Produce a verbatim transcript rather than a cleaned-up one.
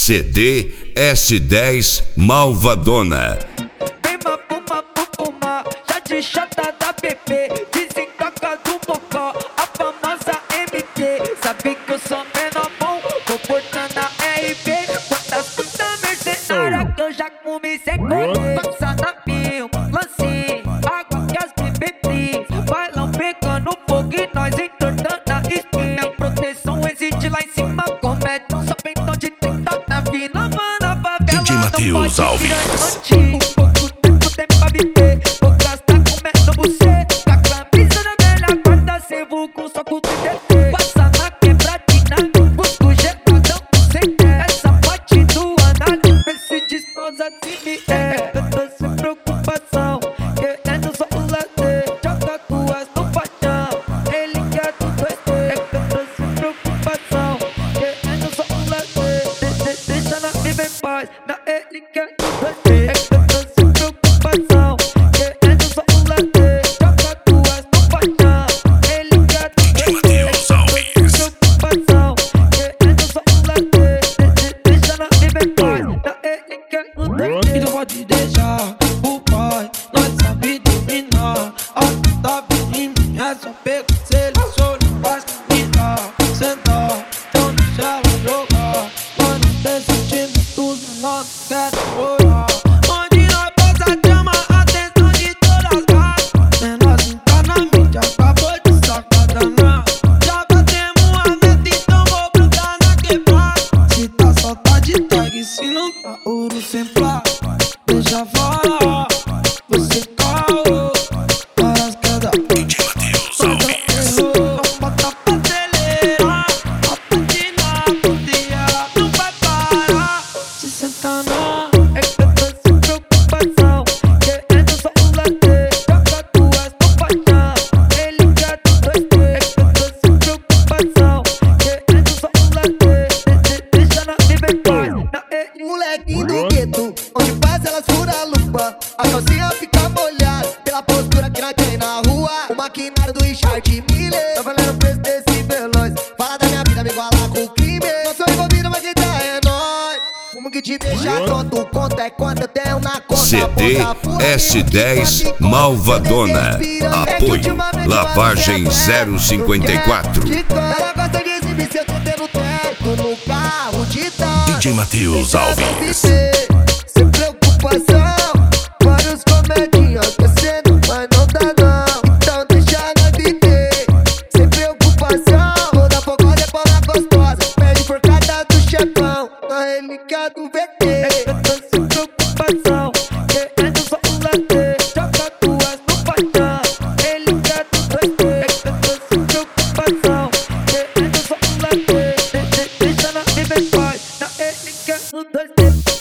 C D S dez Malvadona. Vem mapuma, pupuma, já de chata da B B, desentoca do mocó, a famosa M T. Sabe que eu sou menor bom, vou portando a R B. Quantas putas mercenárias que eu já comi sem comer. Passa na pio, lance, água que as bebês. Bailão pegando fogo e nós entortando a espinha. Proteção existe lá em cima, comete um só pentão de trinta na vila, mano, a favela. D J Matheus Alves. Um pouco tempo tem pra viver, vou gastar comendo você. Com a camisa na velha guarda, sem vulgo, só com o T T. Passa na quebradinha, busco getadão, sem ter essa parte do análise. Vê se desposa de me é. Eu tô sem preocupação, querendo só o lazer. Joga duas no paixão, ele quer tudo este. Eu tô sem preocupação, querendo só o lazer. De, de, deixa ela viver em paz, na ele quer tudo este. Eu tô sem preocupação, querendo só o lazer. Joga duas no paixão, ele quer tudo este. Eu tô sem preocupação, querendo só o lazer. De, de, deixa ela viver em paz, na ele quer tudo este. E não pode deixar o pai, nós sabe dominar. A tá em mim é só pegar, seleciona, faz caminhar, sentar, então deixa ela jogar. Nós não tem sentimento, nós não quer morar. Onde nós passa chama a atenção de todas as gatas. Menor tá na mídia, acabou de sacar danada. Já batemos a meta, então vou plantar na quebrada. Se tá só tá de tag, se não tá ouro sem placa. Deixa falar, você caô, para as quedas. D J Matheus Alves. Não bota pra acelerar, a patina e ela não vai parar. Se sentar na, Eu tô sem preocupação, querendo só o lazer. Joga duas no paixão, ele quer tudo este. Eu tô sem preocupação, querendo só o lazer. De, de, deixa ela viver em paz, na ele. Molequinho do gueto, onde faz elas fura a lupa. A calcinha fica molhada pela postura que nós tem na rua. O maquinário do Richard Miller, tá valendo o preço desse veloz. Fala da minha vida, me igualar com o crime. Não sou envolvido, mas quem tá é nóis. Como que te deixa pronto, conta é quanto eu tenho na conta. C D S dez Malvadona. Apoio Lavagem zero cinquenta e quatro. Ela gosta de exibir seu T T no teto, no carro de tal. D J Matheus Alves. Sem preocupação, vários comedinhas descendo, mas não dá não. Então deixa ela viver. Sem preocupação, vou dar fogo depois na gostosa. Pede por cada do chefão, na relíquia do V T. Eu tô sem preocupação, querendo só o lazer. Joga duas no paixão, ele quer tudo este. Eu tô sem preocupação, querendo só o lazer. De, de, deixa ela viver em paz, na ele quer tudo este.